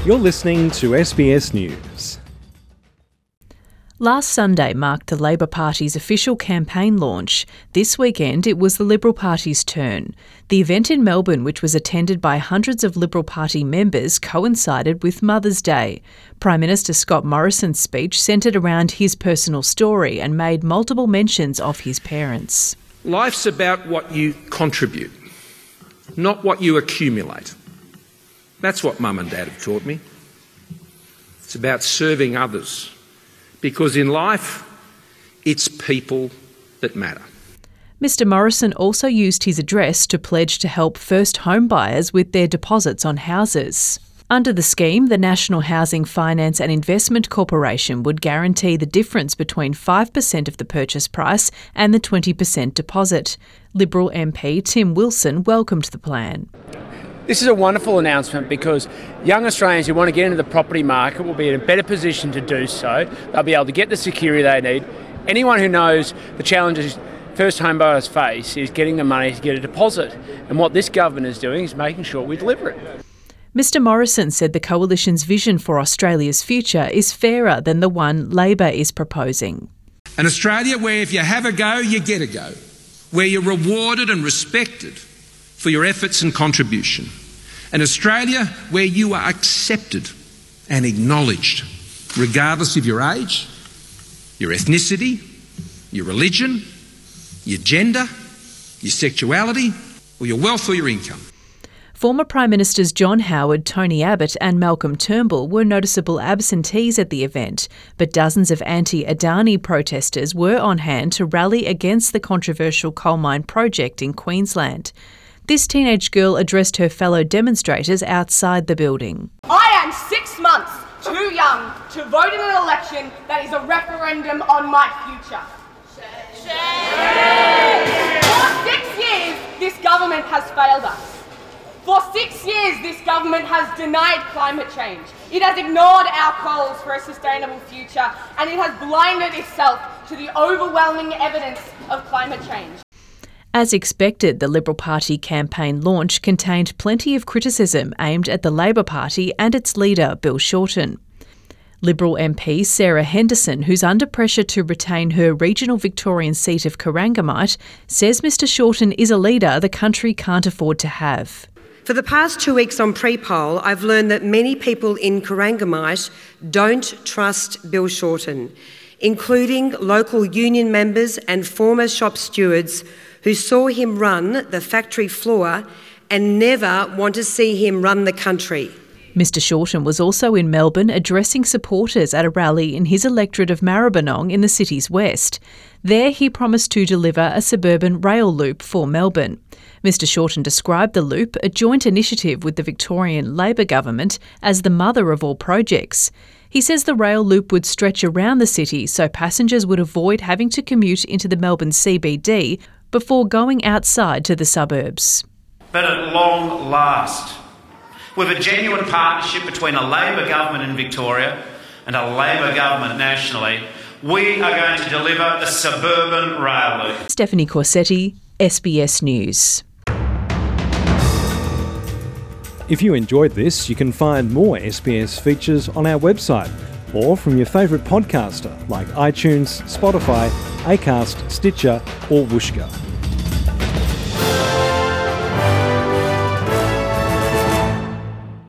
You're listening to SBS News. Last Sunday marked the Labor Party's official campaign launch. This weekend it was the Liberal Party's turn. The event in Melbourne, which was attended by hundreds of Liberal Party members, coincided with Mother's Day. Prime Minister Scott Morrison's speech centred around his personal story and made multiple mentions of his parents. Life's about what you contribute, not what you accumulate. That's what Mum and Dad have taught me. It's about serving others. Because in life, it's people that matter. Mr Morrison also used his address to pledge to help first home buyers with their deposits on houses. Under the scheme, the National Housing Finance and Investment Corporation would guarantee the difference between 5% of the purchase price and the 20% deposit. Liberal MP Tim Wilson welcomed the plan. This is a wonderful announcement because young Australians who want to get into the property market will be in a better position to do so. They'll be able to get the security they need. Anyone who knows the challenges first home buyers face is getting the money to get a deposit. And what this government is doing is making sure we deliver it. Mr Morrison said the Coalition's vision for Australia's future is fairer than the one Labor is proposing. An Australia where if you have a go, you get a go. Where you're rewarded and respected for your efforts and contribution. An Australia where you are accepted and acknowledged, regardless of your age, your ethnicity, your religion, your gender, your sexuality, or your wealth or your income. Former Prime Ministers John Howard, Tony Abbott and Malcolm Turnbull were noticeable absentees at the event, but dozens of anti-Adani protesters were on hand to rally against the controversial coal mine project in Queensland. This teenage girl addressed her fellow demonstrators outside the building. I am 6 months too young to vote in an election that is a referendum on my future. For 6 years, this government has failed us. For 6 years, this government has denied climate change. It has ignored our calls for a sustainable future, and it has blinded itself to the overwhelming evidence of climate change. As expected, the Liberal Party campaign launch contained plenty of criticism aimed at the Labor Party and its leader, Bill Shorten. Liberal MP Sarah Henderson, who's under pressure to retain her regional Victorian seat of Corangamite, says Mr Shorten is a leader the country can't afford to have. For the past 2 weeks on pre-poll, I've learned that many people in Corangamite don't trust Bill Shorten, including local union members and former shop stewards who saw him run the factory floor and never want to see him run the country. Mr Shorten was also in Melbourne addressing supporters at a rally in his electorate of Maribyrnong in the city's west. There he promised to deliver a suburban rail loop for Melbourne. Mr Shorten described the loop, a joint initiative with the Victorian Labor government, as the mother of all projects. He says the rail loop would stretch around the city so passengers would avoid having to commute into the Melbourne CBD before going outside to the suburbs. But at long last, with a genuine partnership between a Labor government in Victoria and a Labor government nationally, we are going to deliver a suburban rail loop. Stephanie Corsetti, SBS News. If you enjoyed this, you can find more SBS features on our website or from your favourite podcaster like iTunes, Spotify, Acast, Stitcher or Whooshkaa.